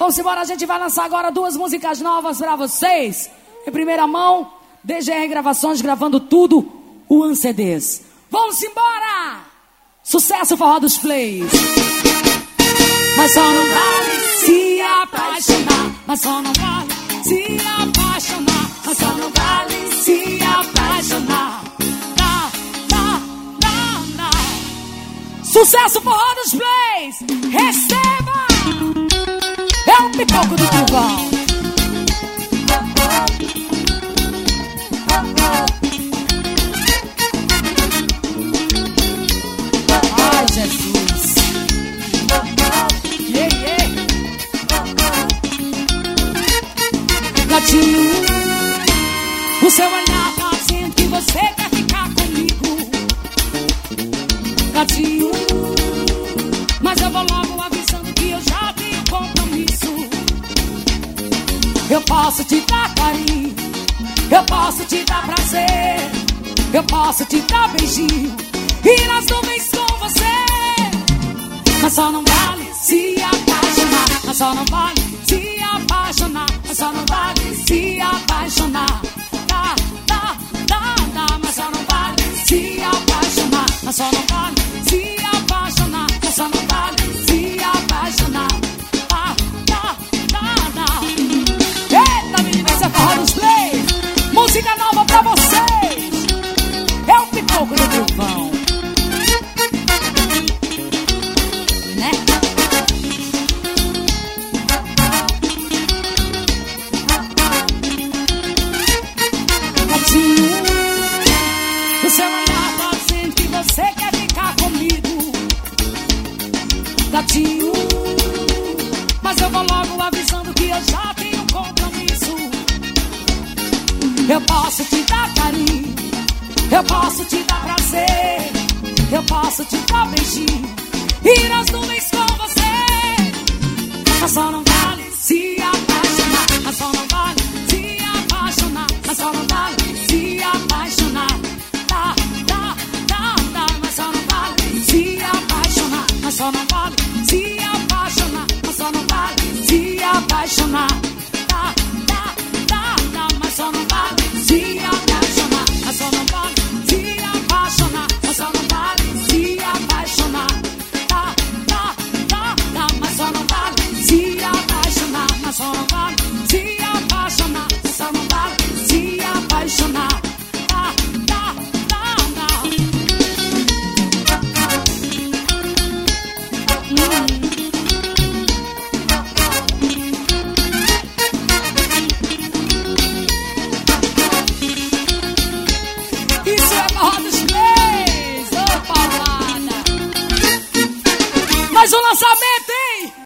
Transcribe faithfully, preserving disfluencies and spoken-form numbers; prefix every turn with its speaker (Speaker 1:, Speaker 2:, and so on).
Speaker 1: Vamos embora, a gente vai lançar agora duas músicas novas pra vocês. Em primeira mão, D G R Gravações gravando tudo, o Ancedês. Vamos embora! Sucesso Forró dos Plays. Mas só não vale se apaixonar. Mas só não vale se apaixonar. Mas só não vale se apaixonar. Não, não, não, não. Sucesso Forró dos Plays. Receba! É um pipoco do trovão. Ai, Jesus. Yeah, yeah. Gatinho, o seu olhar tá dizendo que você quer ficar comigo. Gatinho, mas eu vou logo avisando que eu já tenho compromisso. Eu posso te dar carinho, eu posso te dar prazer, eu posso te dar beijinho e nas nuvens com você. Mas só não vale se apaixonar. Mas só não vale se apaixonar. Mas só não vale se apaixonar. Dá, dá, dá, dá. Mas só não vale se apaixonar. Mas só não vale se apaixonar. Mas só não vale se apaixonar. Dá, dá, dá, dá. Eita, menina, esse é Forró dos Plays. Música nova pra vocês. É o pipoco do trovão. Né? Gatinho, o seu olhar tá dizendo que você quer ficar comigo. Gatinho, mas eu vou logo avisando que eu já tenho compromisso. Eu posso te dar carinho, eu posso te dar prazer, eu posso te dar beijinho e nas nuvens com você. Mas só não vale se apaixonar. Mas só não vale se apaixonar. Mas só não vale se apaixonar. Dá, dá, dá, dá. Mas só não vale se apaixonar. Mas só não vale se apaixonar. Mas só não vale se apaixonar. Dá, dá, dá, dá. Mas só não vale se apaixonar. Mas só não vale se apaixonar. Mas só não vale se apaixonar. Dá, dá, dá, dá. Mas só não vale se apaixonar. Mas só não vale se apaixonar. Mas só não vale se apaixonar. Dá, dá, dá, dá. Hum. Isso é Forró dos Plays, ô paulada. Mais um lançamento.